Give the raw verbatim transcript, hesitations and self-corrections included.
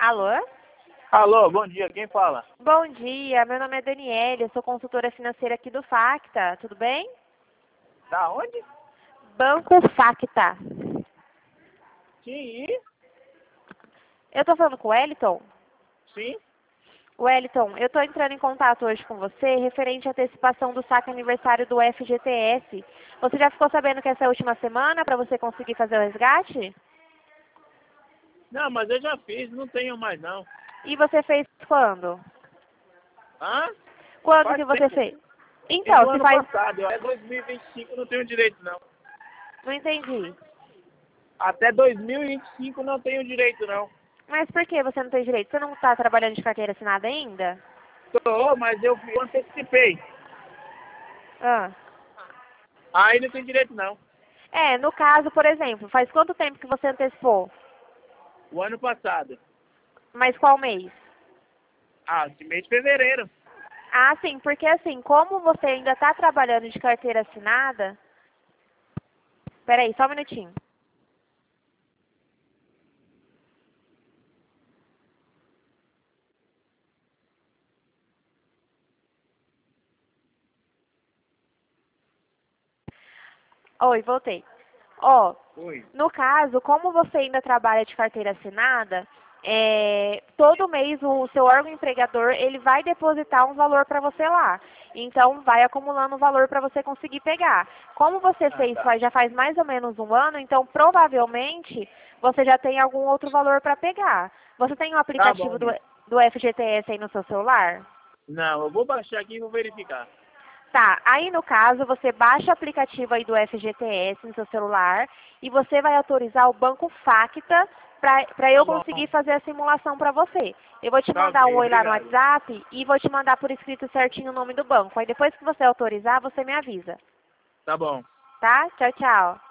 Alô? Alô, bom dia, quem fala? Bom dia, meu nome é Daniele, eu sou consultora financeira aqui do Facta, tudo bem? Da onde? Banco Facta. Sim, Eu tô falando com o Wellington? sim. Wellington, eu tô entrando em contato hoje com você referente à antecipação do saque aniversário do F G T S. Você já ficou sabendo que essa é a última semana para você conseguir fazer o resgate? Não, mas eu já fiz, não tenho mais não. E você fez quando? Hã? Quando Faz que você tempo. fez? Fiz no Então, se ano faz... passado, eu até dois mil e vinte e cinco não tenho direito não. Não entendi. Até dois mil e vinte e cinco não tenho direito não. Mas por que você não tem direito? Você não está trabalhando de carteira assinada ainda? Tô, mas eu eu antecipei. Ah. Aí não tem direito não. É, no caso, por exemplo, faz quanto tempo que você antecipou? O ano passado. Mas qual mês? Ah, esse mês de fevereiro. Ah, sim, porque assim, como você ainda está trabalhando de carteira assinada... Peraí, só um minutinho. Oi, voltei. Ó, Oi. no caso, como você ainda trabalha de carteira assinada, é, todo mês o seu órgão empregador ele vai depositar um valor para você lá. Então, vai acumulando um valor para você conseguir pegar. Como você Ah, fez tá. faz- já faz mais ou menos um ano, então provavelmente você já tem algum outro valor para pegar. Você tem o Tá bom, aplicativo do, Miss. do F G T S aí no seu celular? Não, eu vou baixar aqui e vou verificar. Tá, aí no caso você baixa o aplicativo aí do F G T S no seu celular e você vai autorizar o Banco Facta para Tá eu bom. conseguir fazer a simulação para você. Eu vou te Tá mandar um ok, oi lá no obrigado. WhatsApp e vou te mandar por escrito certinho o nome do banco. Aí depois que você autorizar, você me avisa. Tá bom. Tá? Tchau, tchau.